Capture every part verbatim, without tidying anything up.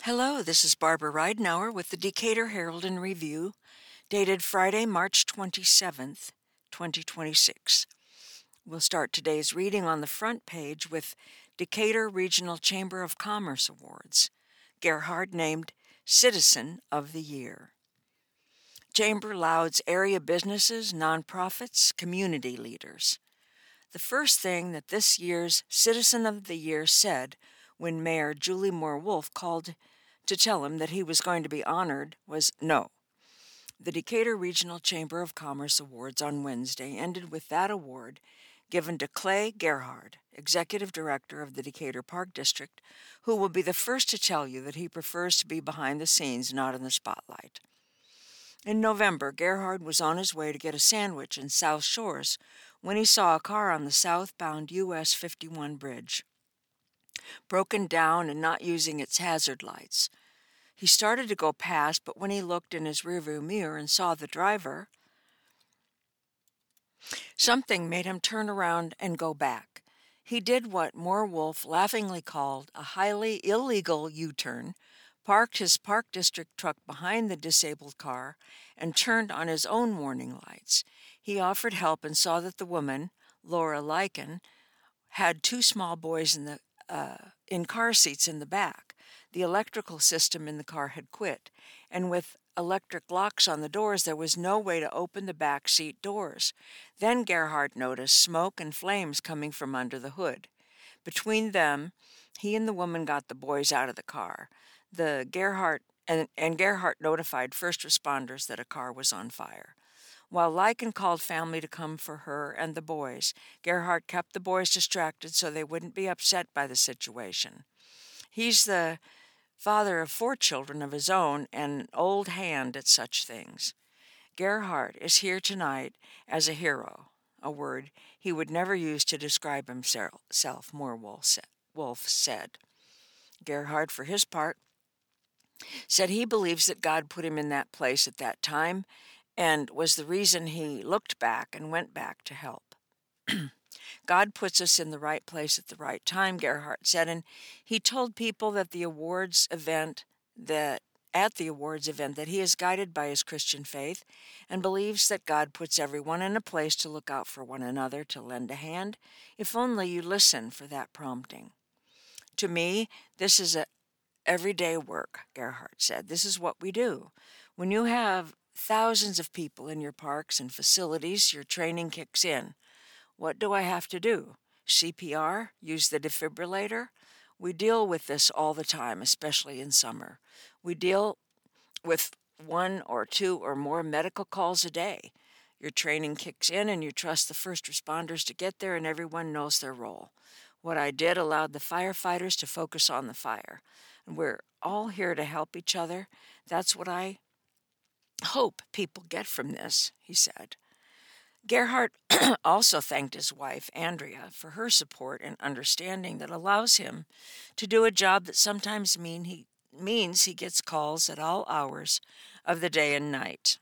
Hello, this is Barbara Ridenour with the Decatur Herald and Review, dated Friday, March twenty-seventh, twenty twenty-six. We'll start today's reading on the front page with Decatur Regional Chamber of Commerce Awards. Gerhard named Citizen of the Year. Chamber lauds area businesses, nonprofits, community leaders. The first thing that this year's Citizen of the Year said when Mayor Julie Moore Wolfe called to tell him that he was going to be honored was no. The Decatur Regional Chamber of Commerce Awards on Wednesday ended with that award given to Clay Gerhard, Executive Director of the Decatur Park District, who will be the first to tell you that he prefers to be behind the scenes, not in the spotlight. In November, Gerhard was on his way to get a sandwich in South Shores when he saw a car on the southbound U S fifty-one bridge, broken down and not using its hazard lights. He started to go past, but when he looked in his rearview mirror and saw the driver, something made him turn around and go back. He did what Moore Wolfe laughingly called a highly illegal U-turn, parked his Park District truck behind the disabled car, and turned on his own warning lights. He offered help and saw that the woman, Laura Lycan, had two small boys in the uh, in car seats in the back. The electrical system in the car had quit, and with electric locks on the doors, there was no way to open the back seat doors. Then Gerhard noticed smoke and flames coming from under the hood. Between them, he and the woman got the boys out of the car. The Gerhard and, and Gerhard notified first responders that a car was on fire. While Lycan called family to come for her and the boys, Gerhard kept the boys distracted so they wouldn't be upset by the situation. He's the father of four children of his own and an old hand at such things. Gerhard is here tonight as a hero, a word he would never use to describe himself, Moore Wolfe said. Gerhard, for his part, said he believes that God put him in that place at that time and was the reason he looked back and went back to help. God puts us in the right place at the right time, Gerhard said, and he told people that the awards event that at the awards event that he is guided by his Christian faith and believes that God puts everyone in a place to look out for one another, to lend a hand, if only you listen for that prompting. To me, this is a everyday work, Gerhard said. This is what we do. When you have thousands of people in your parks and facilities, your training kicks in. What do I have to do? C P R? Use the defibrillator? We deal with this all the time, especially in summer. We deal with one or two or more medical calls a day. Your training kicks in and you trust the first responders to get there and everyone knows their role. What I did allowed the firefighters to focus on the fire. And we're all here to help each other. That's what I hope people get from this, he said. Gerhard also thanked his wife, Andrea, for her support and understanding that allows him to do a job that sometimes mean he, means he gets calls at all hours of the day and night.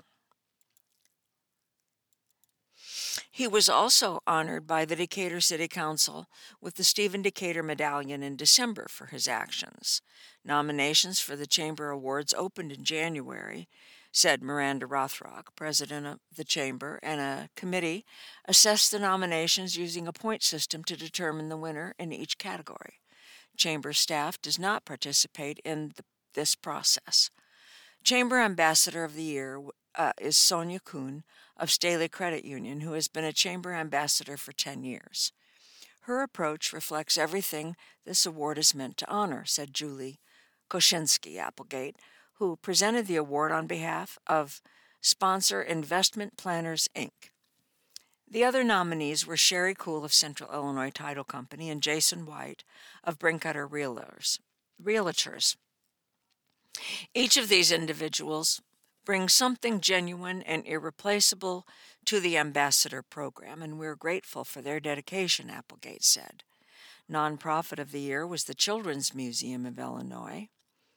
He was also honored by the Decatur City Council with the Stephen Decatur Medallion in December for his actions. Nominations for the Chamber Awards opened in January, said Miranda Rothrock, president of the Chamber, and a committee assessed the nominations using a point system to determine the winner in each category. Chamber staff does not participate in the, this process. Chamber Ambassador of the Year uh, is Sonia Kuhn of Staley Credit Union, who has been a Chamber Ambassador for ten years. Her approach reflects everything this award is meant to honor, said Julie Koshinsky Applegate, who presented the award on behalf of sponsor Investment Planners, Incorporated. The other nominees were Sherry Cool of Central Illinois Title Company and Jason White of Brincutter Realtors. Realtors. Each of these individuals brings something genuine and irreplaceable to the Ambassador program, and we're grateful for their dedication, Applegate said. Nonprofit of the Year was the Children's Museum of Illinois,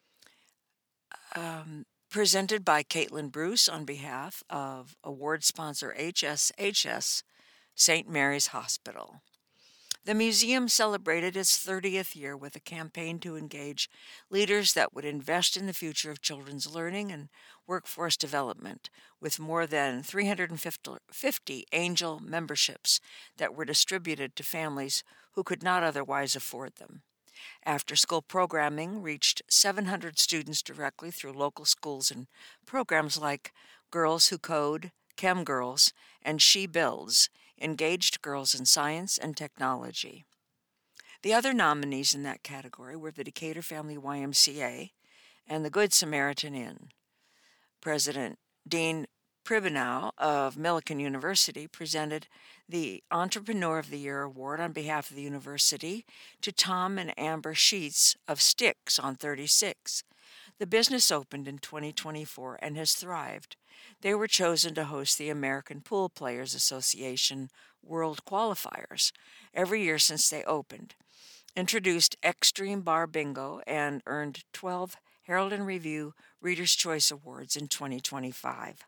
um, presented by Caitlin Bruce on behalf of award sponsor H S H S Saint Mary's Hospital. The museum celebrated its thirtieth year with a campaign to engage leaders that would invest in the future of children's learning and workforce development, with more than three hundred fifty angel memberships that were distributed to families who could not otherwise afford them. After-school programming reached seven hundred students directly through local schools and programs like Girls Who Code, Chem Girls, and She Builds engaged girls in science and technology. The other nominees in that category were the Decatur Family Y M C A and the Good Samaritan Inn. President Dean Pribenow of Millikan University presented the Entrepreneur of the Year award on behalf of the university to Tom and Amber Sheets of Sticks on thirty-six. The business opened in twenty twenty-four and has thrived. They were chosen to host the American Pool Players Association World Qualifiers every year since they opened, introduced Extreme Bar Bingo, and earned twelve Herald and Review Reader's Choice Awards in twenty twenty-five.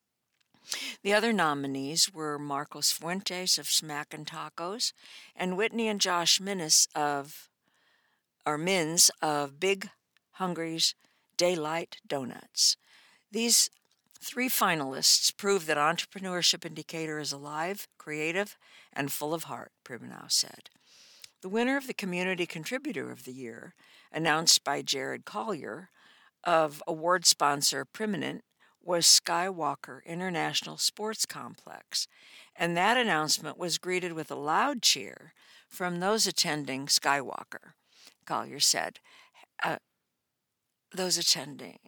The other nominees were Marcos Fuentes of Smack and Tacos and Whitney and Josh Minnis of, or Mins of Big Hungry's Daylight Donuts. These three finalists prove that entrepreneurship in Decatur is alive, creative, and full of heart, Pribenow said. The winner of the Community Contributor of the Year, announced by Jared Collier of award sponsor Priminent, was Skywalker International Sports Complex, and that announcement was greeted with a loud cheer from those attending Skywalker, Collier said. Uh, those attending...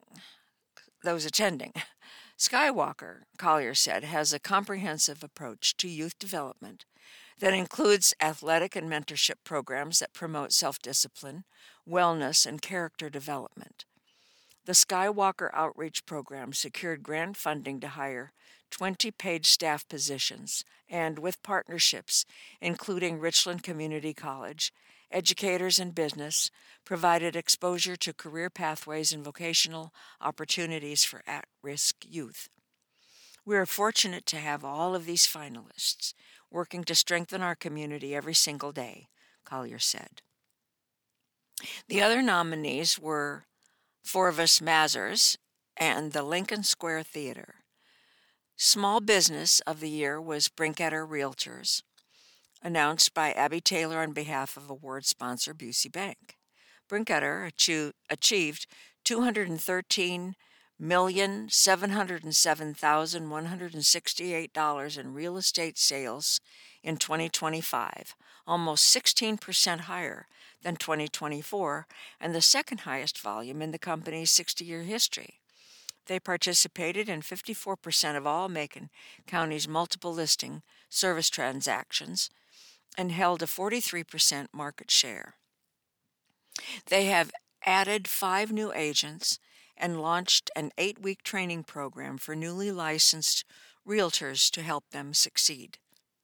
Those attending. Skywalker, Collier said, has a comprehensive approach to youth development that includes athletic and mentorship programs that promote self-discipline, wellness, and character development. The Skywalker Outreach Program secured grant funding to hire twenty paid staff positions and, with partnerships, including Richland Community College, educators in business, provided exposure to career pathways and vocational opportunities for at-risk youth. We are fortunate to have all of these finalists working to strengthen our community every single day, Collier said. The other nominees were Forvis Mazars and the Lincoln Square Theater. Small Business of the Year was Brinketter Realtors, announced by Abby Taylor on behalf of award sponsor Busey Bank. Brinketter achieved, achieved two hundred thirteen million seven hundred seven thousand one hundred sixty-eight dollars in real estate sales in twenty twenty-five, almost sixteen percent higher than twenty twenty-four, and the second highest volume in the company's sixty-year history. They participated in fifty-four percent of all Macon County's multiple listing service transactions and held a forty-three percent market share. They have added five new agents and launched an eight-week training program for newly licensed realtors to help them succeed.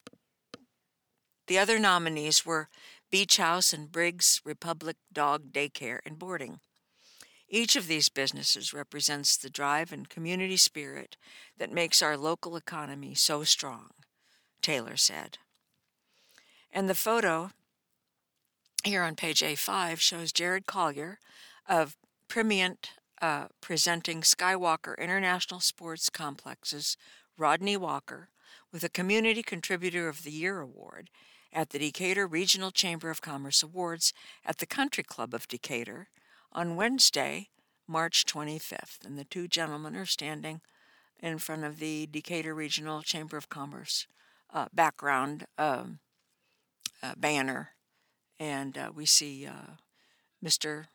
The other nominees were Beach House and Briggs Republic Dog Daycare and Boarding. Each of these businesses represents the drive and community spirit that makes our local economy so strong, Taylor said. And the photo here on page A five shows Jared Collier of Primient uh, presenting Skywalker International Sports Complex's Rodney Walker with a Community Contributor of the Year award at the Decatur Regional Chamber of Commerce Awards at the Country Club of Decatur on Wednesday, March twenty-fifth. And the two gentlemen are standing in front of the Decatur Regional Chamber of Commerce uh, background um, uh, banner. And uh, we see uh, Mister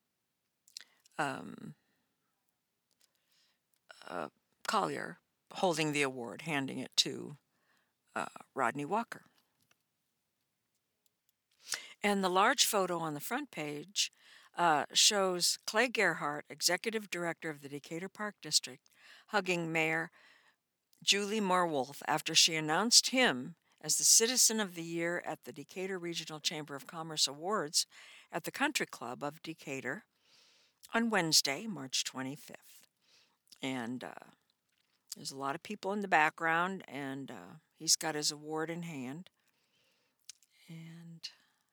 Um, uh, Collier holding the award, handing it to uh, Rodney Walker. And the large photo on the front page uh, shows Clay Gerhart, Executive Director of the Decatur Park District, hugging Mayor Julie Moorwolf after she announced him as the Citizen of the Year at the Decatur Regional Chamber of Commerce Awards at the Country Club of Decatur on Wednesday, March twenty-fifth. And uh, there's a lot of people in the background, and uh, he's got his award in hand. And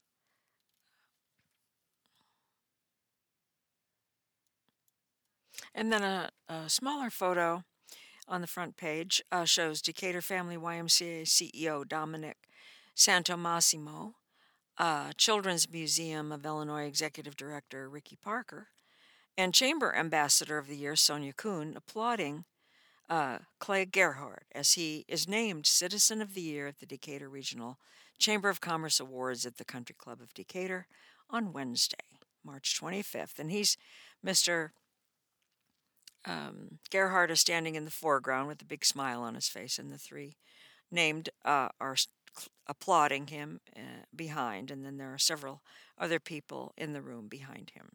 and then a, a smaller photo on the front page uh, shows Decatur Family Y M C A C E O Dominic Santomassimo, uh, Children's Museum of Illinois Executive Director Ricky Parker, and Chamber Ambassador of the Year Sonia Kuhn applauding uh, Clay Gerhardt as he is named Citizen of the Year at the Decatur Regional Chamber of Commerce Awards at the Country Club of Decatur on Wednesday, March twenty-fifth. And he's Mister Um, Gerhardt is standing in the foreground with a big smile on his face, and the three named uh, are applauding him uh, behind, and then there are several other people in the room behind him.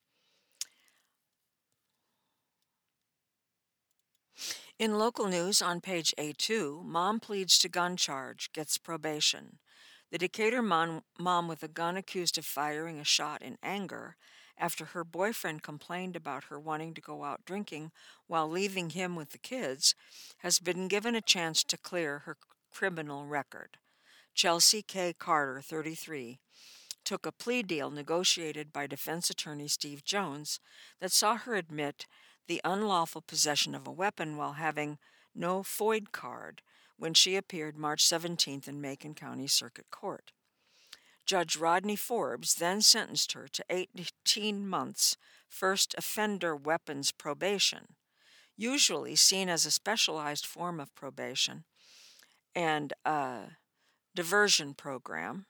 In local news on page A two, mom pleads to gun charge, gets probation. The Decatur mom, mom with a gun accused of firing a shot in anger after her boyfriend complained about her wanting to go out drinking while leaving him with the kids has been given a chance to clear her criminal record. Chelsea K. Carter, thirty-three, took a plea deal negotiated by defense attorney Steve Jones that saw her admit the unlawful possession of a weapon while having no FOID card when she appeared March seventeenth in Macon County Circuit Court. Judge Rodney Forbes then sentenced her to eighteen months first offender weapons probation, usually seen as a specialized form of probation and a diversion program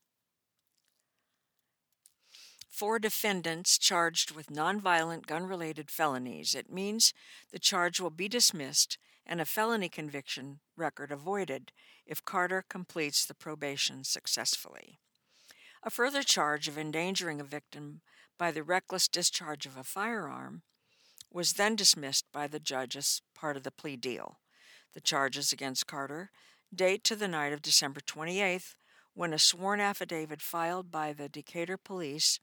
for defendants charged with nonviolent gun-related felonies. It means the charge will be dismissed and a felony conviction record avoided if Carter completes the probation successfully. A further charge of endangering a victim by the reckless discharge of a firearm was then dismissed by the judge as part of the plea deal. The charges against Carter date to the night of December twenty-eighth, when a sworn affidavit filed by the Decatur Police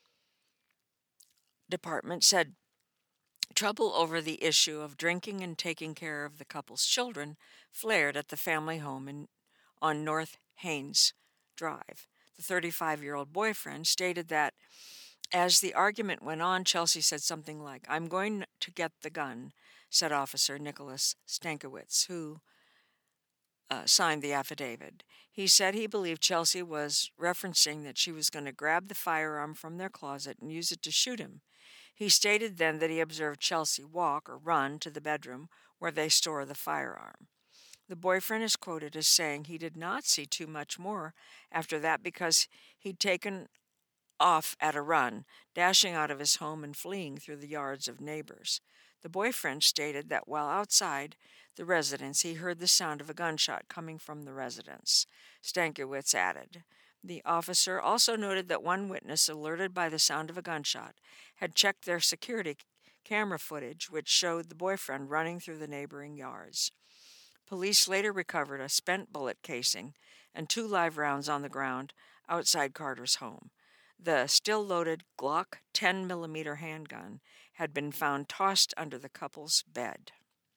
Department said trouble over the issue of drinking and taking care of the couple's children flared at the family home in, on North Haynes Drive. The thirty-five-year-old boyfriend stated that as the argument went on, Chelsea said something like, "I'm going to get the gun," said Officer Nicholas Stankiewicz, who uh, signed the affidavit. He said he believed Chelsea was referencing that she was going to grab the firearm from their closet and use it to shoot him. He stated then that he observed Chelsea walk or run to the bedroom where they store the firearm. The boyfriend is quoted as saying he did not see too much more after that because he'd taken off at a run, dashing out of his home and fleeing through the yards of neighbors. The boyfriend stated that while outside the residence, he heard the sound of a gunshot coming from the residence. Stankiewicz added. The officer also noted that one witness, alerted by the sound of a gunshot, had checked their security camera footage, which showed the boyfriend running through the neighboring yards. Police later recovered a spent bullet casing and two live rounds on the ground outside Carter's home. The still-loaded Glock ten millimeter handgun had been found tossed under the couple's bed.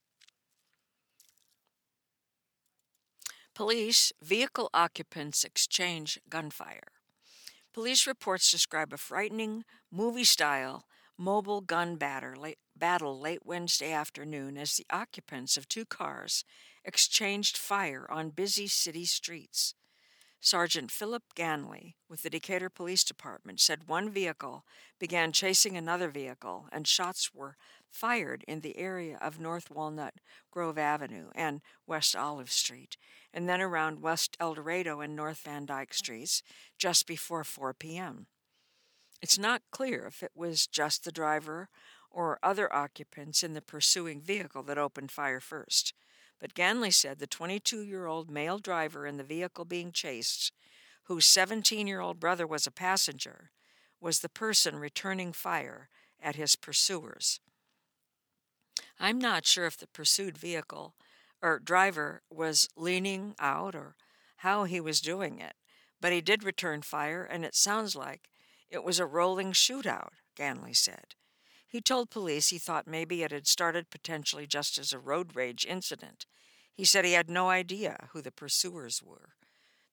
Police, vehicle occupants exchange gunfire. Police reports describe a frightening, movie-style, mobile gun batter, late, battle late Wednesday afternoon as the occupants of two cars exchanged fire on busy city streets. Sergeant Philip Ganley with the Decatur Police Department said one vehicle began chasing another vehicle and shots were fired in the area of North Walnut Grove Avenue and West Olive Street, and then around West El Dorado and North Van Dyke Streets just before four p.m. It's not clear if it was just the driver or other occupants in the pursuing vehicle that opened fire first. But Ganley said the twenty-two-year-old male driver in the vehicle being chased, whose seventeen-year-old brother was a passenger, was the person returning fire at his pursuers. I'm not sure if the pursued vehicle or driver was leaning out or how he was doing it, but he did return fire, and it sounds like it was a rolling shootout, Ganley said. He told police he thought maybe it had started potentially just as a road rage incident. He said he had no idea who the pursuers were.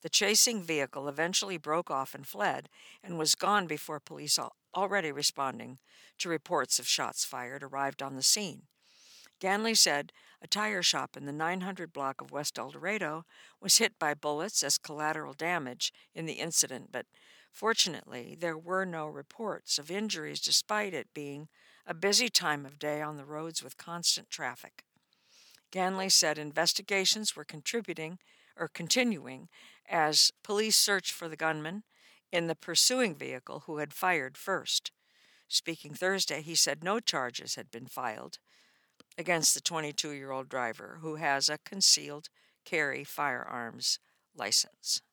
The chasing vehicle eventually broke off and fled and was gone before police, already responding to reports of shots fired, arrived on the scene. Ganley said a tire shop in the nine hundred block of West El Dorado was hit by bullets as collateral damage in the incident, but fortunately there were no reports of injuries despite it being a busy time of day on the roads with constant traffic. Ganley said investigations were contributing or continuing as police searched for the gunman in the pursuing vehicle who had fired first. Speaking Thursday, he said no charges had been filed against the twenty-two-year-old driver, who has a concealed carry firearms license.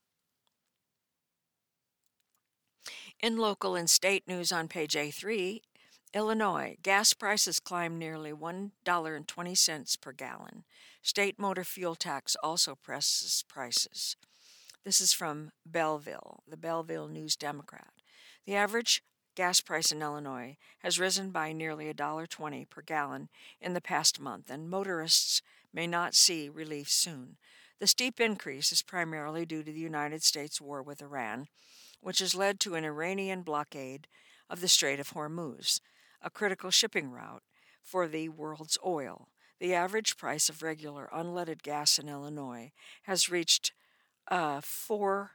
In local and state news on page A three, Illinois, gas prices climbed nearly one dollar and twenty cents per gallon. State motor fuel tax also presses prices. This is from Belleville, the Belleville News Democrat. The average gas price in Illinois has risen by nearly one dollar and twenty cents per gallon in the past month, and motorists may not see relief soon. The steep increase is primarily due to the United States' war with Iran, which has led to an Iranian blockade of the Strait of Hormuz, a critical shipping route for the world's oil. The average price of regular unleaded gas in Illinois has reached uh, four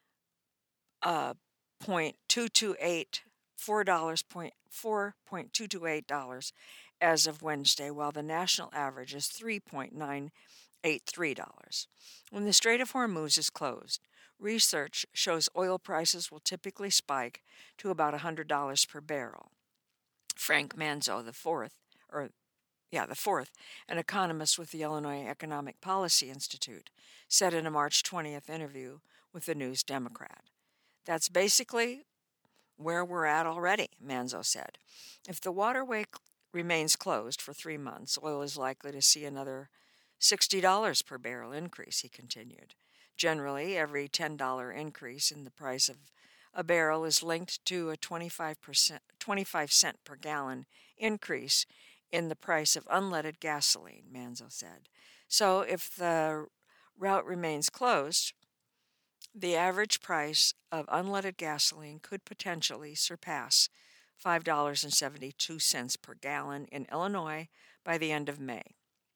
uh, point two two eight four dollars four point two two eight dollars as of Wednesday, while the national average is three point nine eight three dollars. When the Strait of Hormuz is closed, research shows oil prices will typically spike to about one hundred dollars per barrel. Frank Manzo the fourth, or yeah, the fourth, an economist with the Illinois Economic Policy Institute, said in a March twentieth interview with the News Democrat. That's basically where we're at already, Manzo said. If the waterway cl- remains closed for three months, oil is likely to see another sixty dollars per barrel increase, he continued. Generally, every ten dollars increase in the price of a barrel is linked to a twenty-five percent, twenty-five cent per gallon increase in the price of unleaded gasoline, Manzo said. So if the route remains closed, the average price of unleaded gasoline could potentially surpass five dollars and seventy-two cents per gallon in Illinois by the end of May.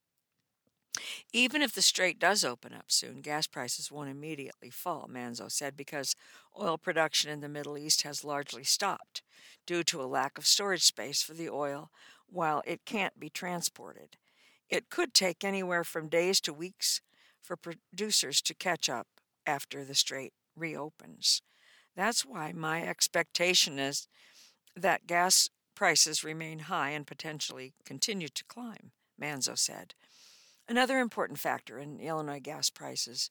Even if the strait does open up soon, gas prices won't immediately fall, Manzo said, because oil production in the Middle East has largely stopped due to a lack of storage space for the oil while it can't be transported. It could take anywhere from days to weeks for producers to catch up after the strait reopens. That's why my expectation is that gas prices remain high and potentially continue to climb, Manzo said. Another important factor in Illinois gas prices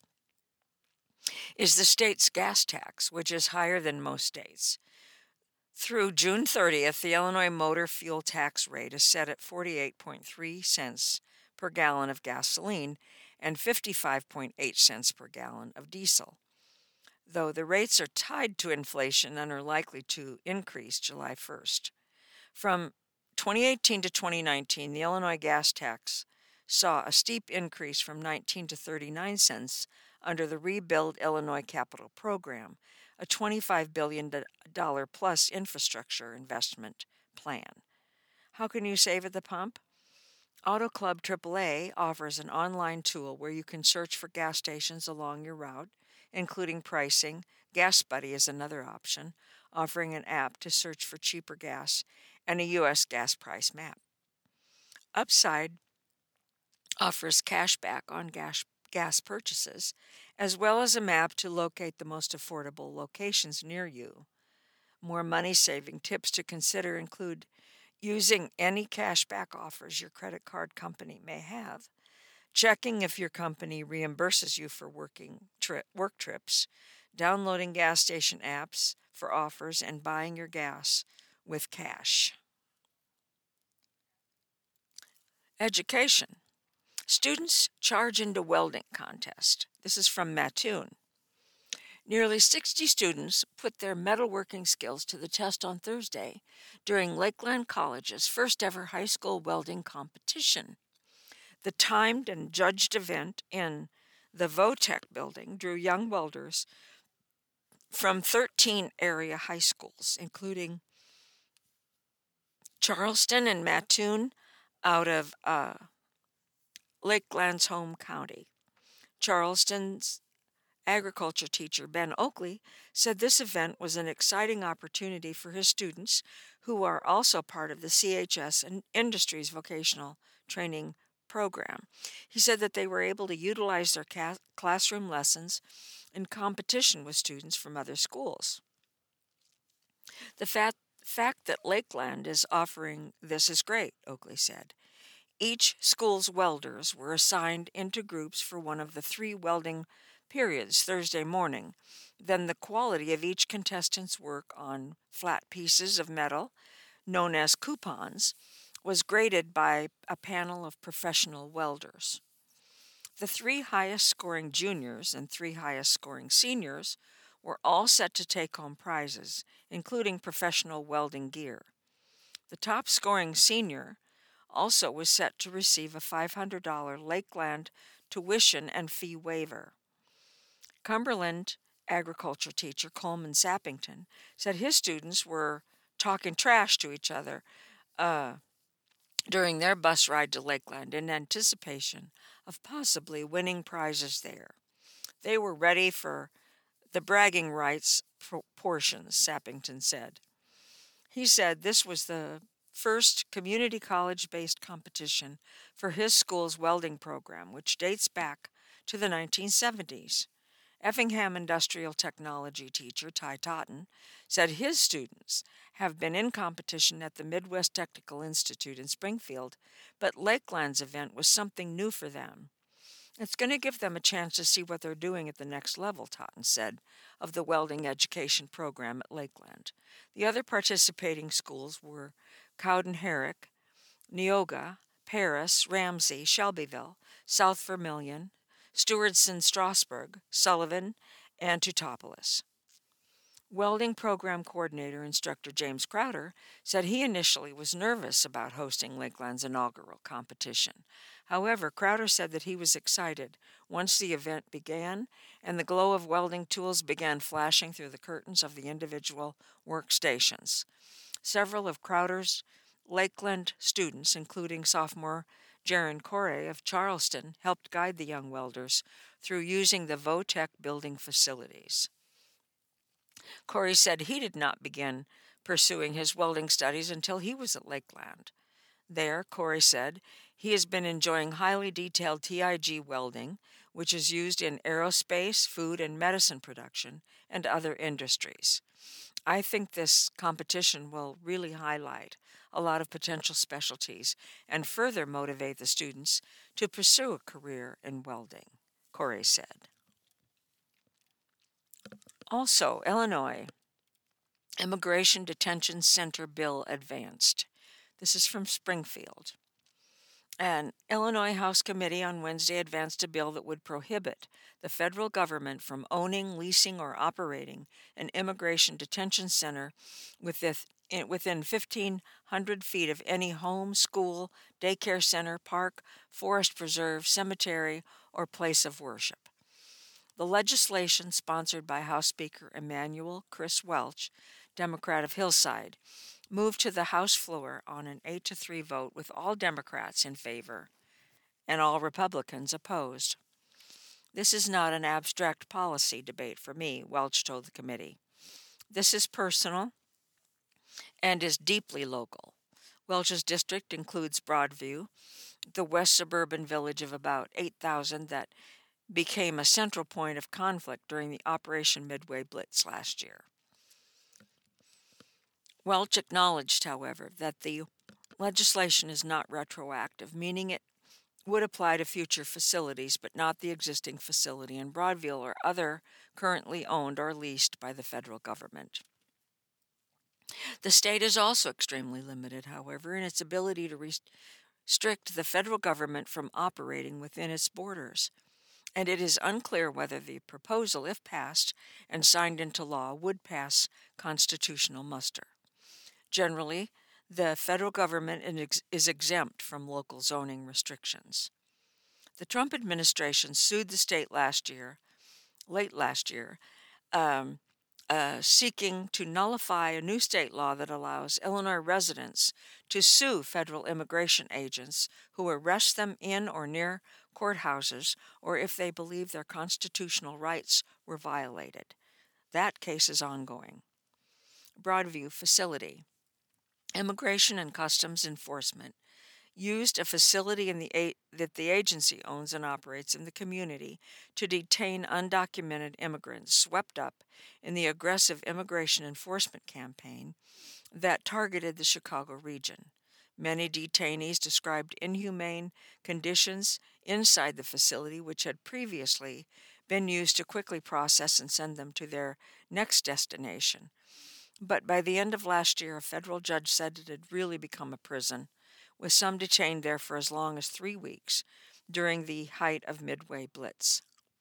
is the state's gas tax, which is higher than most states. Through June thirtieth, the Illinois motor fuel tax rate is set at forty-eight point three cents per gallon of gasoline and fifty-five point eight cents per gallon of diesel, though the rates are tied to inflation and are likely to increase July first. From twenty eighteen to twenty nineteen, the Illinois gas tax saw a steep increase from nineteen to thirty-nine cents under the Rebuild Illinois Capital Program, a twenty-five billion dollars plus infrastructure investment plan. How can you save at the pump? Auto Club triple A offers an online tool where you can search for gas stations along your route, including pricing. Gas Buddy is another option, offering an app to search for cheaper gas and a U S gas price map. Upside offers cash back on gas, gas purchases, as well as a map to locate the most affordable locations near you. More money-saving tips to consider include using any cash back offers your credit card company may have, checking if your company reimburses you for working tri- work trips, downloading gas station apps for offers, and buying your gas with cash. Education. Students charge into welding contest. This is from Mattoon. Nearly sixty students put their metalworking skills to the test on Thursday during Lakeland College's first ever high school welding competition. The timed and judged event in The Votech building drew young welders from thirteen area high schools, including Charleston and Mattoon out of uh, Lake Glansholm County. Charleston's agriculture teacher, Ben Oakley, said this event was an exciting opportunity for his students, who are also part of the C H S and Industries Vocational Training Program. He said that they were able to utilize their ca- classroom lessons in competition with students from other schools. The fact, fact that Lakeland is offering this is great, Oakley said. Each school's welders were assigned into groups for one of the three welding periods Thursday morning. Then the quality of each contestant's work on flat pieces of metal, known as coupons, was graded by a panel of professional welders. The three highest scoring juniors and three highest scoring seniors were all set to take home prizes, including professional welding gear. The top scoring senior also was set to receive a five hundred dollars Lakeland tuition and fee waiver. Cumberland agriculture teacher Coleman Sappington said his students were talking trash to each other uh, during their bus ride to Lakeland in anticipation of possibly winning prizes there. They were ready for the bragging rights portions, Sappington said. He said this was the first community college-based competition for his school's welding program, which dates back to the nineteen seventies. Effingham industrial technology teacher Ty Totten said his students have been in competition at the Midwest Technical Institute in Springfield, but Lakeland's event was something new for them. It's going to give them a chance to see what they're doing at the next level, Totten said, of the welding education program at Lakeland. The other participating schools were Cowden Herrick, Neoga, Paris, Ramsey, Shelbyville, South Vermilion, Stewardson Strasburg, Sullivan, and Teutopolis. Welding program coordinator instructor James Crowder said he initially was nervous about hosting Lakeland's inaugural competition. However, Crowder said that he was excited once the event began and the glow of welding tools began flashing through the curtains of the individual workstations. Several of Crowder's Lakeland students, including sophomore Jaron Corey of Charleston, helped guide the young welders through using the Votech building facilities. Corey said he did not begin pursuing his welding studies until he was at Lakeland. There, Corey said, he has been enjoying highly detailed T I G welding, which is used in aerospace, food and medicine production, and other industries. I think this competition will really highlight a lot of potential specialties and further motivate the students to pursue a career in welding, Corey said. Also, Illinois Immigration Detention Center bill advanced. This is from Springfield. An Illinois House committee on Wednesday advanced a bill that would prohibit the federal government from owning, leasing, or operating an immigration detention center within fifteen hundred feet of any home, school, daycare center, park, forest preserve, cemetery, or place of worship. The legislation, sponsored by House Speaker Emanuel Chris Welch, Democrat of Hillside, moved to the House floor on an eight to three vote with all Democrats in favor and all Republicans opposed. This is not an abstract policy debate for me, Welch told the committee. This is personal and is deeply local. Welch's district includes Broadview, the west suburban village of about eight thousand that became a central point of conflict during the Operation Midway Blitz last year. Welch acknowledged, however, that the legislation is not retroactive, meaning it would apply to future facilities, but not the existing facility in Broadview or other currently owned or leased by the federal government. The state is also extremely limited, however, in its ability to restrict the federal government from operating within its borders, and it is unclear whether the proposal, if passed and signed into law, would pass constitutional muster. Generally, the federal government is exempt from local zoning restrictions. The Trump administration sued the state last year, late last year, um, uh, seeking to nullify a new state law that allows Illinois residents to sue federal immigration agents who arrest them in or near courthouses or if they believe their constitutional rights were violated. That case is ongoing. Broadview Facility. Immigration and Customs Enforcement used a facility in the a- that the agency owns and operates in the community to detain undocumented immigrants swept up in the aggressive immigration enforcement campaign that targeted the Chicago region. Many detainees described inhumane conditions inside the facility, which had previously been used to quickly process and send them to their next destination. But by the end of last year, a federal judge said it had really become a prison, with some detained there for as long as three weeks during the height of Midway Blitz.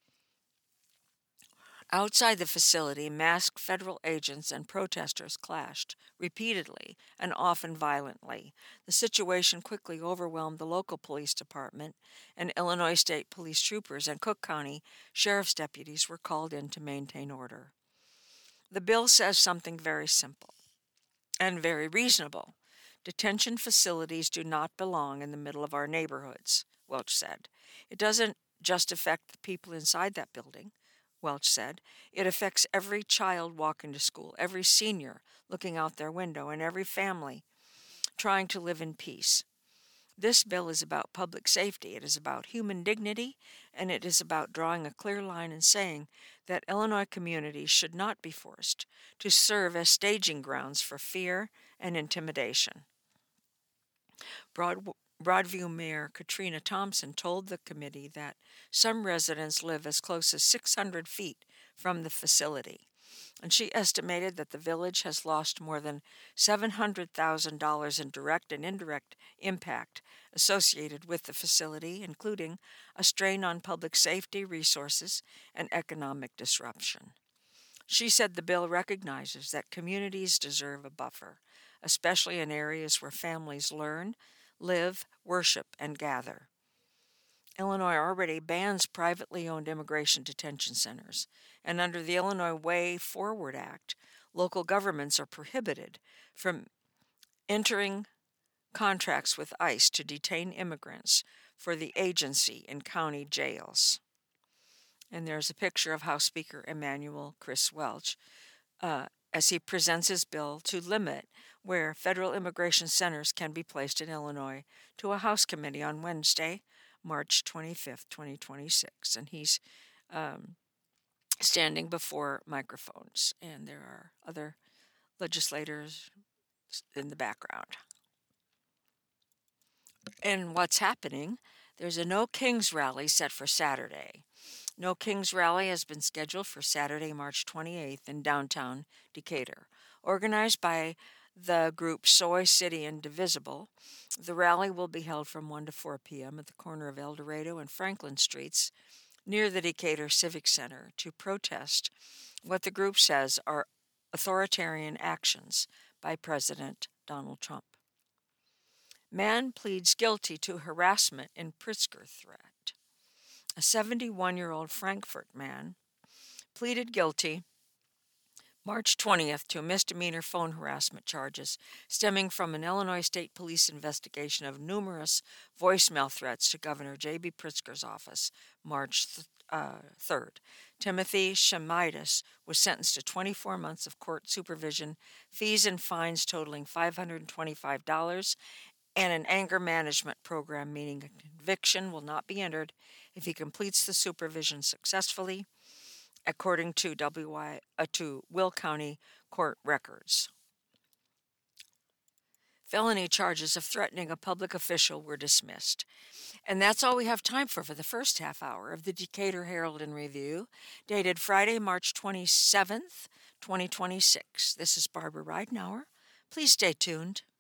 Outside the facility, masked federal agents and protesters clashed repeatedly and often violently. The situation quickly overwhelmed the local police department, and Illinois State Police troopers and Cook County Sheriff's deputies were called in to maintain order. The bill says something very simple and very reasonable. Detention facilities do not belong in the middle of our neighborhoods, Welch said. It doesn't just affect the people inside that building, Welch said. It affects every child walking to school, every senior looking out their window, and every family trying to live in peace. This bill is about public safety. It is about human dignity, and it is about drawing a clear line and saying that Illinois communities should not be forced to serve as staging grounds for fear and intimidation. Broad, Broadview Mayor Katrina Thompson told the committee that some residents live as close as six hundred feet from the facility, and she estimated that the village has lost more than seven hundred thousand dollars in direct and indirect impact associated with the facility, including a strain on public safety resources and economic disruption. She said the bill recognizes that communities deserve a buffer, especially in areas where families learn, live, worship, and gather. Illinois already bans privately owned immigration detention centers, and under the Illinois Way Forward Act, local governments are prohibited from entering contracts with ICE to detain immigrants for the agency in county jails. And there's a picture of House Speaker Emanuel Chris Welch uh, as he presents his bill to limit where federal immigration centers can be placed in Illinois to a House committee on Wednesday, March twenty-fifth, twenty twenty-six. And he's um, standing before microphones, and there are other legislators in the background. And what's happening? There's a No Kings rally set for Saturday. No Kings rally has been scheduled for Saturday, March twenty-eighth in downtown Decatur. Organized by the group Soy City Indivisible, the rally will be held from one to four p.m. at the corner of El Dorado and Franklin Streets near the Decatur Civic Center to protest what the group says are authoritarian actions by President Donald Trump. Man pleads guilty to harassment in Pritzker threat. A seventy-one-year-old Frankfort man pleaded guilty March twentieth to misdemeanor phone harassment charges stemming from an Illinois State Police investigation of numerous voicemail threats to Governor J B Pritzker's office March third. Timothy Shemidas was sentenced to twenty-four months of court supervision, fees and fines totaling five hundred twenty-five dollars, and an anger management program, meaning a conviction will not be entered if he completes the supervision successfully, according to W I, uh, to Will County court records. Felony charges of threatening a public official were dismissed. And that's all we have time for for the first half hour of the Decatur Herald and Review, dated Friday, March twenty-seventh, twenty twenty-six. This is Barbara Ridenour. Please stay tuned.